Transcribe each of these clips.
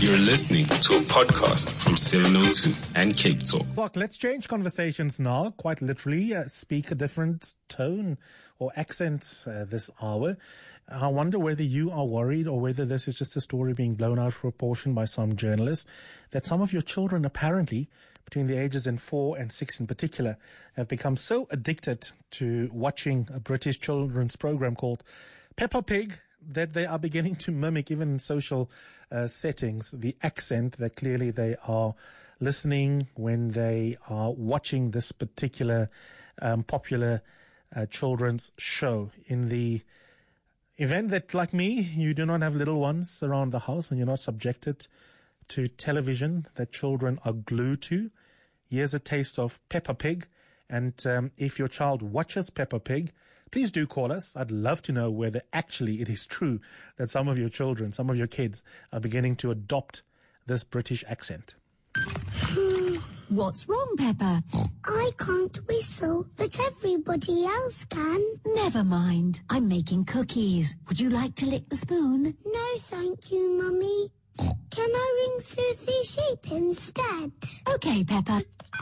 You're listening to a podcast from 702 and Cape Talk. Look, let's change conversations now, quite literally, speak a different tone or accent this hour. I wonder whether you are worried or whether this is just a story being blown out of proportion by some journalists, that some of your children apparently, between the ages of 4 and 6 in particular, have become so addicted to watching a British children's program called Peppa Pig that they are beginning to mimic, even in social settings, the accent that clearly they are listening when they are watching this particular popular children's show. In the event that, like me, you do not have little ones around the house and you're not subjected to television that children are glued to, here's a taste of Peppa Pig. And if your child watches Peppa Pig, please do call us. I'd love to know whether actually it is true that some of your children, some of your kids are beginning to adopt this British accent. What's wrong, Peppa? I can't whistle, but everybody else can. Never mind. I'm making cookies. Would you like to lick the spoon? No, thank you, Mummy. Can I ring Susie Sheep instead? Okay, Peppa.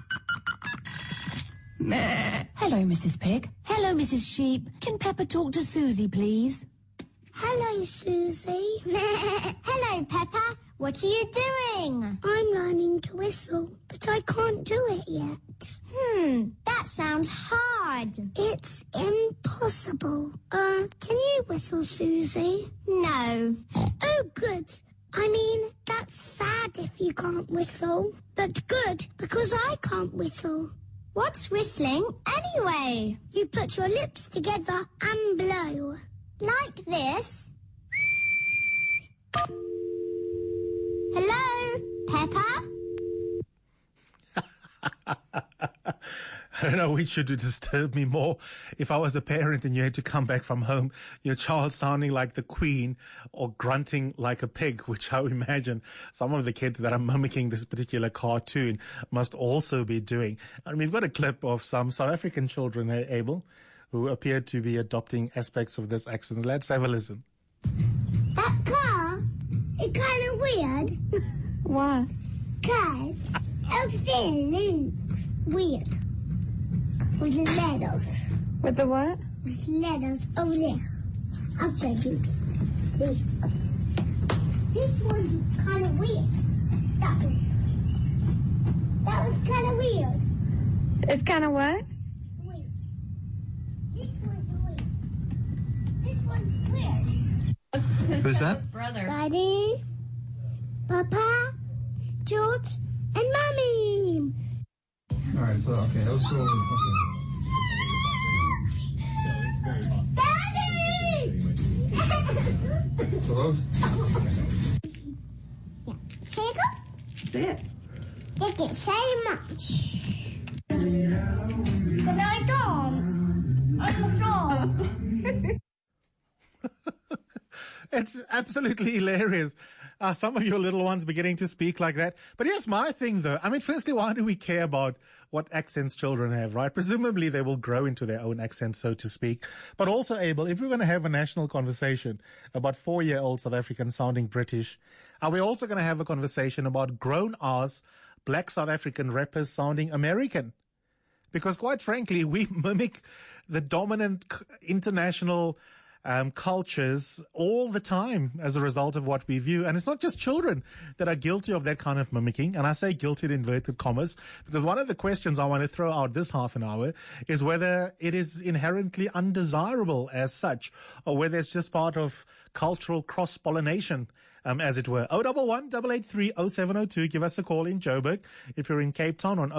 Hello, Mrs. Pig. Hello, Mrs. Sheep. Can Peppa talk to Susie, please? Hello, Susie. Hello, Peppa. What are you doing? I'm learning to whistle, but I can't do it yet. That sounds hard. It's impossible. Can you whistle, Susie? No. Oh, good. I mean, that's sad if you can't whistle, but good because I can't whistle. What's whistling anyway? You put your lips together and blow. Like this? Hello, Peppa? I don't know which should disturb me more. If I was a parent and you had to come back from home, your child sounding like the Queen or grunting like a pig, which I imagine some of the kids that are mimicking this particular cartoon must also be doing. And we've got a clip of some South African children, Abel, who appear to be adopting aspects of this accent. Let's have a listen. That car is kind of weird. Why? Because everything looks weird. With the letters. With the what? With letters over there. I'll show you. This one's kind of weird. That one. That one's kind of weird. It's kind of what? Weird. This one's weird. This one's weird. Who's that? Daddy, Papa, George, and Mummy. All right, so, okay, let's go. Daddy! So those? Yeah. Can you go? That's it. Thank you so much. Can I dance on the floor? It's absolutely hilarious. Some of your little ones beginning to speak like that. But here's my thing, though. I mean, firstly, why do we care about what accents children have, right? Presumably, they will grow into their own accent, so to speak. But also, Abel, if we're going to have a national conversation about 4-year-old South Africans sounding British, are we also going to have a conversation about grown-ass black South African rappers sounding American? Because quite frankly, we mimic the dominant international cultures all the time as a result of what we view. And it's not just children that are guilty of that kind of mimicking. And I say guilty in inverted commas because one of the questions I want to throw out this half an hour is whether it is inherently undesirable as such or whether it's just part of cultural cross-pollination. As it were. 011-883-0702. Give us a call in Joburg. If you're in Cape Town on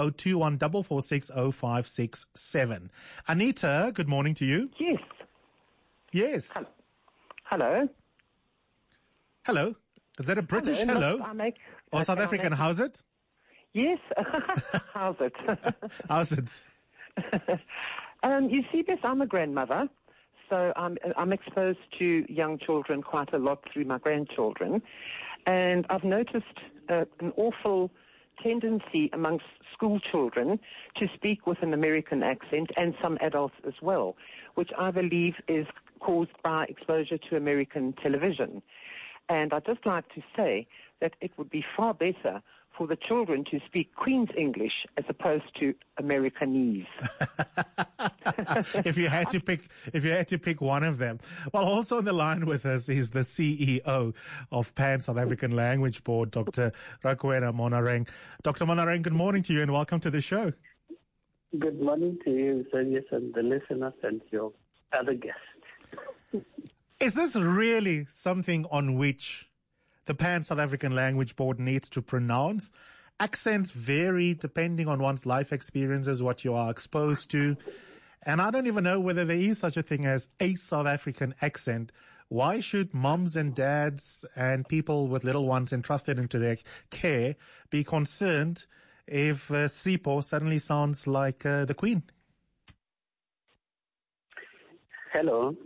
021-446-0567. Anita, good morning to you. Yes. Yes. Hello. Hello. Is that a British hello? Or South African, how's it? Yes. How's it? How's it? You see, Bess, I'm a grandmother, so I'm exposed to young children quite a lot through my grandchildren. And I've noticed an awful tendency amongst school children to speak with an American accent, and some adults as well, which I believe is caused by exposure to American television. And I'd just like to say that it would be far better for the children to speak Queen's English as opposed to Americanese. If you had to pick one of them. Well, also on the line with us is the CEO of Pan South African Language Board, Dr. Rakwena Monareng. Dr. Monareng, good morning to you and welcome to the show. Good morning to you, Sergius, and the listeners and your other guests. Is this really something on which the Pan South African Language Board needs to pronounce? Accents vary depending on one's life experiences, what you are exposed to. And I don't even know whether there is such a thing as a South African accent. Why should moms and dads and people with little ones entrusted into their care be concerned if Sipho suddenly sounds like the Queen? Hello.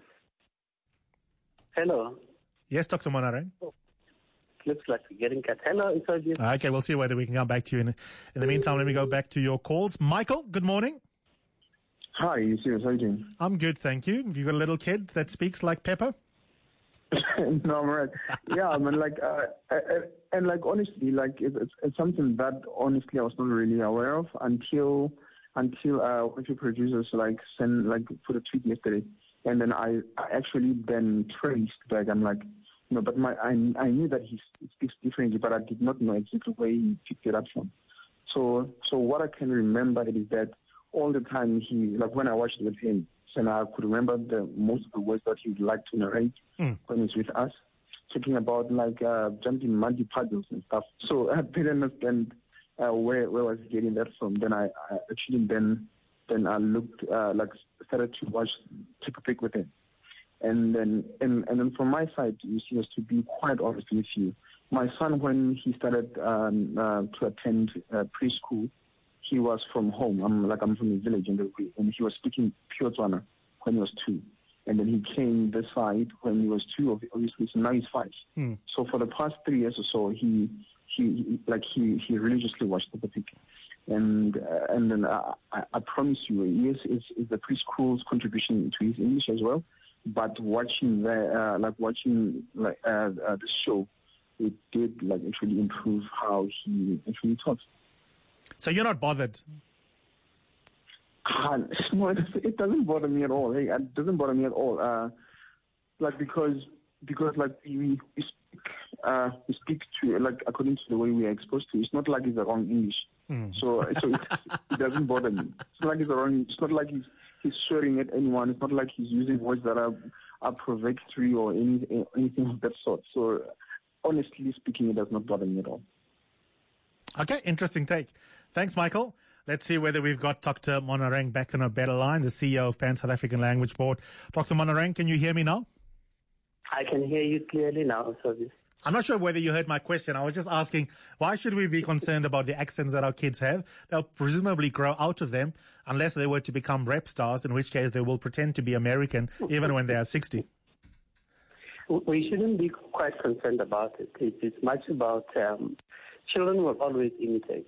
Yes, Dr. Monareng. Looks like we're getting cut. Hello, it's Sergius. Okay, we'll see whether we can come back to you. In the meantime, let me go back to your calls. Michael, good morning. Hi, you serious? How are you doing? I'm good, thank you. Have you got a little kid that speaks like Pepper? No, I'm right. Yeah, I mean, honestly, it's something that honestly I was not really aware of until one of your producers put a tweet yesterday, and then I actually then traced back. I'm like, but I knew that he speaks differently, but I did not know exactly where he picked it up from. So what I can remember is that all the time when I watched with him, and I could remember most of the words that he would like to narrate when he's with us, talking about jumping muddy puddles and stuff. So I didn't understand where was he getting that from. Then I actually I looked started to watch Take a Pic with him. And then from my side, you see, just to be quite honest with you, my son, when he started to attend preschool, he was from home. I'm from the village, and he was speaking pure Tswana when he was 2. And then he came this side when he was 2, obviously, so now he's 5. So for the past 3 years or so, he religiously watched the picture. And then I promise you, yes, it's the preschool's contribution to his English as well. But watching the show, it did actually improve how he actually talks. So you're not bothered? No, it doesn't bother me at all. Hey, it doesn't bother me at all. Because we speak to according to the way we are exposed to. It's not like it's the wrong English. So it doesn't bother me. It's not like it's the wrong. It's not like he's swearing at anyone. It's not like he's using words that are provocatory or anything of that sort. So honestly speaking, it does not bother me at all. Okay, interesting take. Thanks, Michael. Let's see whether we've got Dr. Monareng back on a better line, the CEO of Pan South African Language Board. Dr. Monareng, can you hear me now? I can hear you clearly now, Sergius. I'm not sure whether you heard my question. I was just asking, why should we be concerned about the accents that our kids have? They'll presumably grow out of them unless they were to become rap stars, in which case they will pretend to be American even when they are 60. We shouldn't be quite concerned about it. It's much about children will always imitate.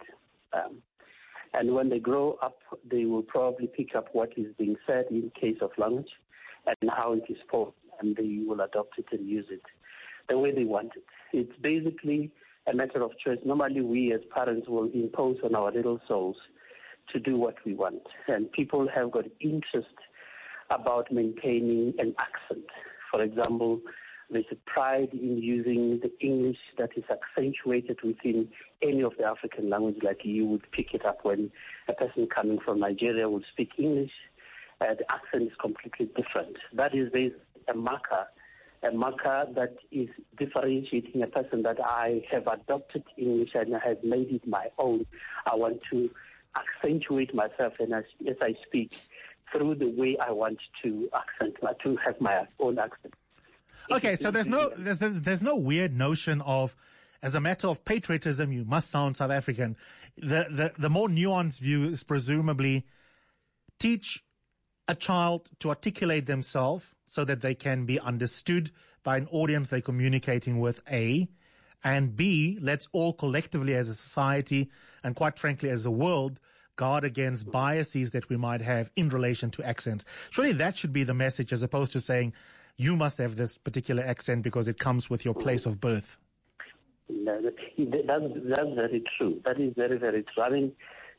And when they grow up, they will probably pick up what is being said in case of language and how it is formed, and they will adopt it and use it the way they want it. It's basically a matter of choice. Normally, we as parents will impose on our little souls to do what we want. And people have got interest about maintaining an accent. For example, there's a pride in using the English that is accentuated within any of the African languages, like you would pick it up when a person coming from Nigeria would speak English. The accent is completely different. That is basically a marker that is differentiating a person that I have adopted English and I have made it my own. I want to accentuate myself and as I speak through the way I want to have my own accent. Okay, so there's no weird notion of, as a matter of patriotism, you must sound South African. The more nuanced view is presumably teach a child to articulate themselves so that they can be understood by an audience they're communicating with, A, and B, let's all collectively as a society and quite frankly as a world guard against biases that we might have in relation to accents. Surely that should be the message as opposed to saying you must have this particular accent because it comes with your place of birth. No, that's very true. That is very, very true. I mean,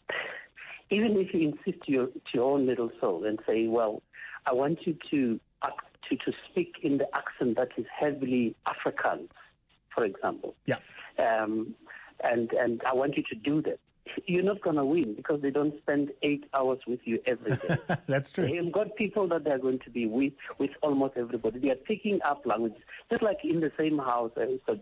even if you insist to your own little soul and say, well, I want you to speak in the accent that is heavily Afrikaans, for example. Yeah. And I want you to do that. You're not going to win because they don't spend 8 hours with you every day. That's true. They've got people that they're going to be with almost everybody. They are picking up languages. Just like in the same house,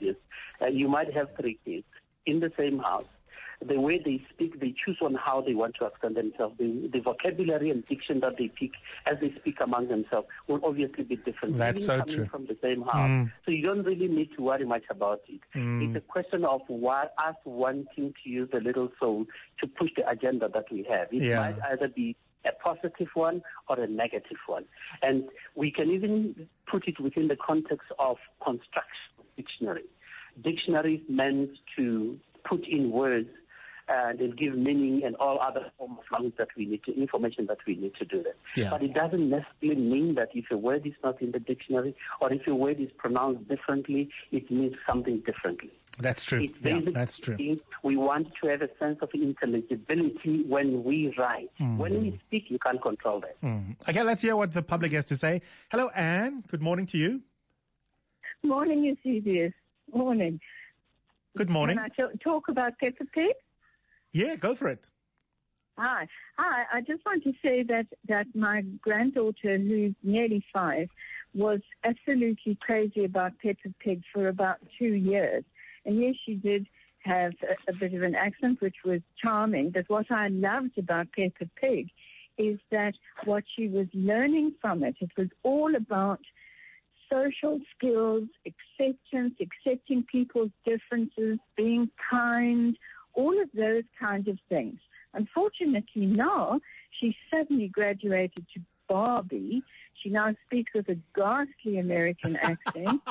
you might have 3 kids in the same house. The way they speak, they choose on how they want to accent themselves. The vocabulary and diction that they pick as they speak among themselves will obviously be different. That's so coming true. From the same house. So you don't really need to worry much about it. It's a question of us wanting to use the little soul to push the agenda that we have. It might either be a positive one or a negative one. And we can even put it within the context of construction dictionary. Dictionaries meant to put in words and give meaning and all other forms of language that we need to, information that we need to do that. Yeah. But it doesn't necessarily mean that if a word is not in the dictionary or if a word is pronounced differently, it means something differently. That's true. Yeah, that's true. We want to have a sense of intelligibility when we write. When we speak, you can't control that. Okay, let's hear what the public has to say. Hello, Anne. Good morning to you. Morning, Eusebius. Morning. Good morning. Can I talk about Peppa Pig? Yeah, go for it. Hi. I just want to say that my granddaughter, who's nearly 5, was absolutely crazy about Peppa Pig for about 2 years. And yes, she did have a bit of an accent, which was charming. But what I loved about Peppa Pig is that what she was learning from it was all about social skills, acceptance, accepting people's differences, being kind, all of those kinds of things. Unfortunately, now she suddenly graduated to Barbie. She now speaks with a ghastly American accent,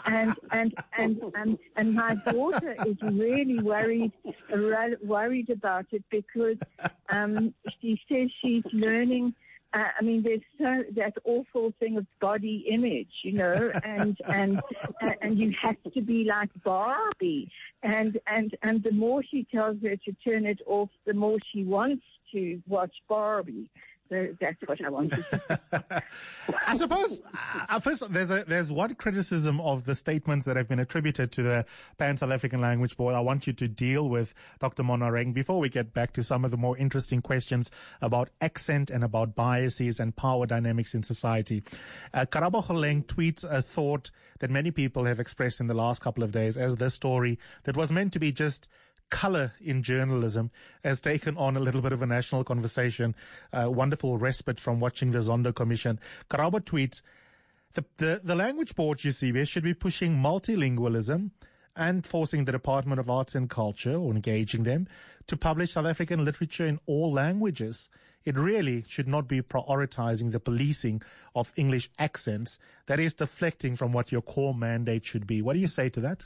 and my daughter is really worried about it because she says she's learning. There's that awful thing of body image, and you have to be like Barbie, and the more she tells her to turn it off, the more she wants to watch Barbie. So that's what I want to say. I suppose, first, there's one criticism of the statements that have been attributed to the Pan-South African Language Board I want you to deal with, Dr. Monareng, before we get back to some of the more interesting questions about accent and about biases and power dynamics in society. Karabo Kholeng tweets a thought that many people have expressed in the last couple of days as this story that was meant to be just color in journalism has taken on a little bit of a national conversation. Wonderful respite from watching the Zondo Commission. Karabo tweets, the language board, Eusebius, should be pushing multilingualism and forcing the Department of Arts and Culture, or engaging them, to publish South African literature in all languages. It really should not be prioritizing the policing of English accents. That is deflecting from what your core mandate should be. What do you say to that?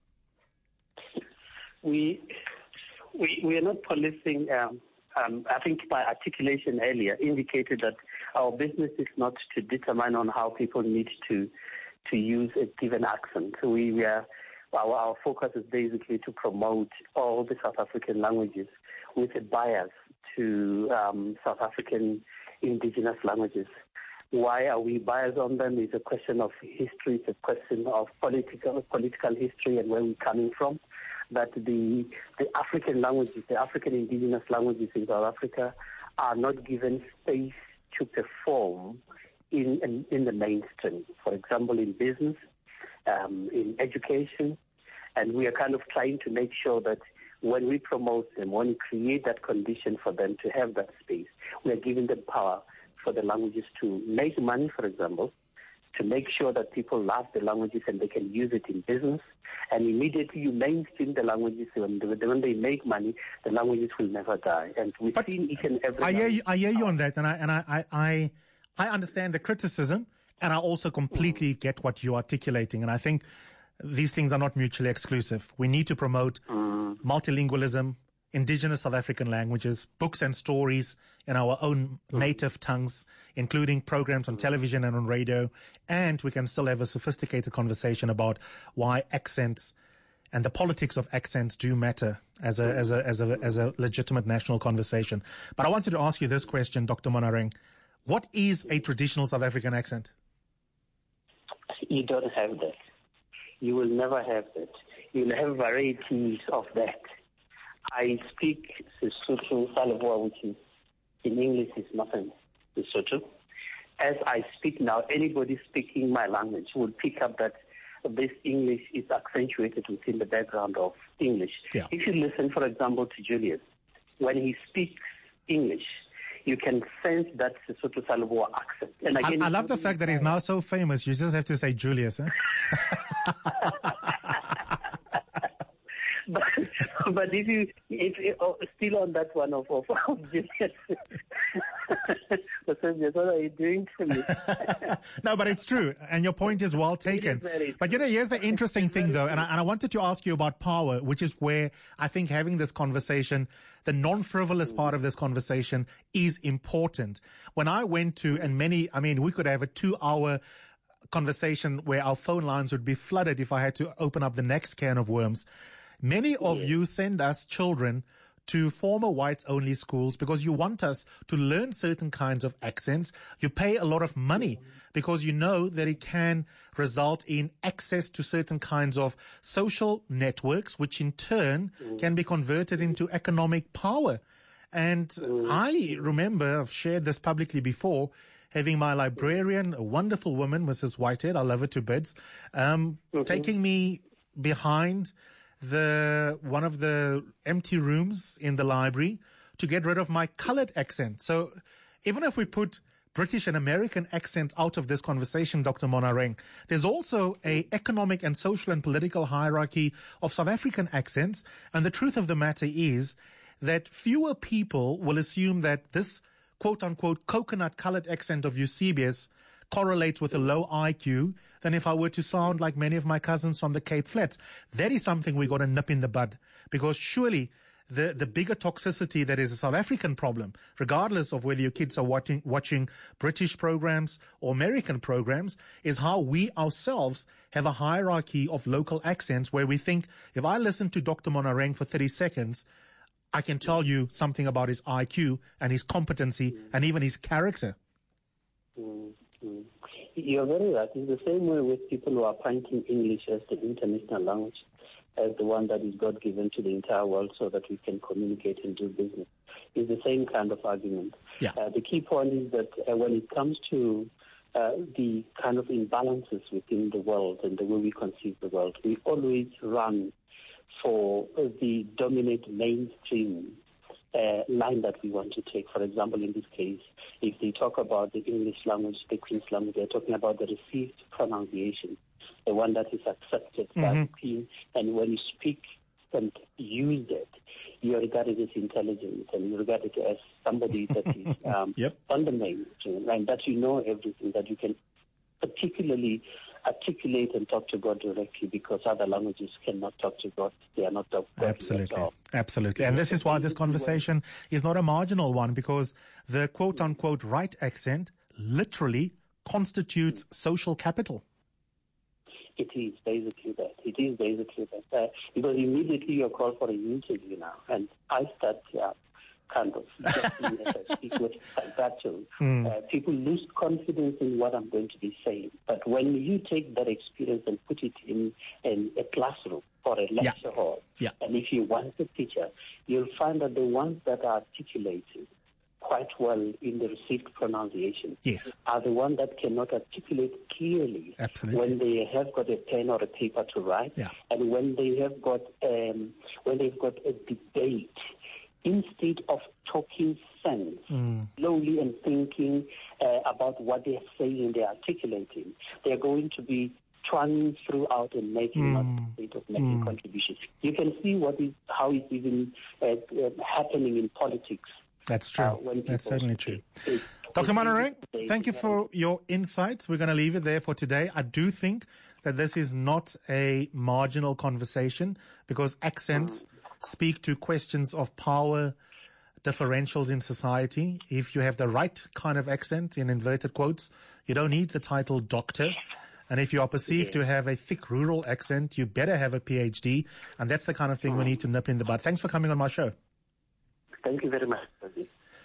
We are not policing. I think my articulation earlier indicated that our business is not to determine on how people need to use a given accent. So our focus is basically to promote all the South African languages with a bias to South African indigenous languages. Why are we biased on them? It's a question of history. It's a question of political history and where we're coming from. That the African languages, the African indigenous languages in South Africa are not given space to perform in the mainstream. For example, in business, in education, and we are kind of trying to make sure that when we promote them, when we create that condition for them to have that space, we are giving them power for the languages to make money, for example, to make sure that people love the languages and they can use it in business. And immediately you mainstream the languages. When they make money, the languages will never die. And we've seen each and every. I hear you on that, and I understand the criticism, and I also completely get what you're articulating. And I think these things are not mutually exclusive. We need to promote multilingualism, indigenous South African languages, books and stories in our own native tongues, including programs on television and on radio. And we can still have a sophisticated conversation about why accents and the politics of accents do matter as a legitimate national conversation. But I wanted to ask you this question, Dr. Monareng. What is a traditional South African accent? You don't have that. You will never have that. You'll have varieties of that. I speak Sesotho Saleboa, which is in English is nothing, Sesotho. As I speak now, anybody speaking my language will pick up that this English is accentuated within the background of English. Yeah. If you listen, for example, to Julius, when he speaks English, you can sense that Sesotho Saleboa accent. And again, I love the fact that he's now so famous, you just have to say Julius. Huh? But if still on that one of Julius, what are you doing to me? No, but it's true, and your point is well taken. But here's the interesting thing, though, and I wanted to ask you about power, which is where I think having this conversation, the non-frivolous part of this conversation, is important. When I went to, we could have a 2-hour conversation where our phone lines would be flooded if I had to open up the next can of worms. Many of you send us children to former whites-only schools because you want us to learn certain kinds of accents. You pay a lot of money because you know that it can result in access to certain kinds of social networks, which in turn can be converted into economic power. And I remember, I've shared this publicly before, having my librarian, a wonderful woman, Mrs. Whitehead, I love her to bits, taking me behind one of the empty rooms in the library to get rid of my colored accent. So even if we put British and American accents out of this conversation, Dr. Monareng, there's also a economic and social and political hierarchy of South African accents. And the truth of the matter is that fewer people will assume that this quote-unquote coconut colored accent of Eusebius correlates with a low IQ than if I were to sound like many of my cousins from the Cape Flats. That is something we got to nip in the bud, because surely the bigger toxicity that is a South African problem, regardless of whether your kids are watching British programs or American programs, is how we ourselves have a hierarchy of local accents where we think if I listen to Dr. Monareng for 30 seconds, I can tell you something about his IQ and his competency and even his character. You're very right. It's the same way with people who are pointing English as the international language, as the one that is God-given to the entire world so that we can communicate and do business. It's the same kind of argument. Yeah. The key point is that when it comes to the kind of imbalances within the world and the way we conceive the world, we always run for the dominant mainstream line that we want to take. For example, in this case, if they talk about the English language, the Queen's language, they're talking about the received pronunciation, the one that is accepted by the Queen. And when you speak and use it, you are regarded as intelligent and you are regarded as somebody that is on the mainstream, and that you know everything, that you can particularly articulate and talk to God directly, because other languages cannot talk to God. They are not God. Absolutely. And this is why this conversation is not a marginal one, because the quote-unquote right accent literally constitutes social capital. It is basically that. Because immediately you're called for an interview now, and I start kind of speak with that too. People lose confidence in what I'm going to be saying. But when you take that experience and put it in a classroom or a lecture hall, and if you want a teacher, you'll find that the ones that are articulated quite well in the received pronunciation are the ones that cannot articulate clearly when they have got a pen or a paper to write, and when they have got they've got a debate. Instead of talking sense, slowly and thinking about what they're saying and they're articulating, they're going to be twanging throughout and making making contributions. You can see how it's even happening in politics. That's true. That's certainly true. Dr. Monareng, thank you for your insights. We're going to leave it there for today. I do think that this is not a marginal conversation, because accents speak to questions of power, differentials in society. If you have the right kind of accent, in inverted quotes, you don't need the title doctor. And if you are perceived to have a thick rural accent, you better have a PhD. And that's the kind of thing we need to nip in the bud. Thanks for coming on my show. Thank you very much.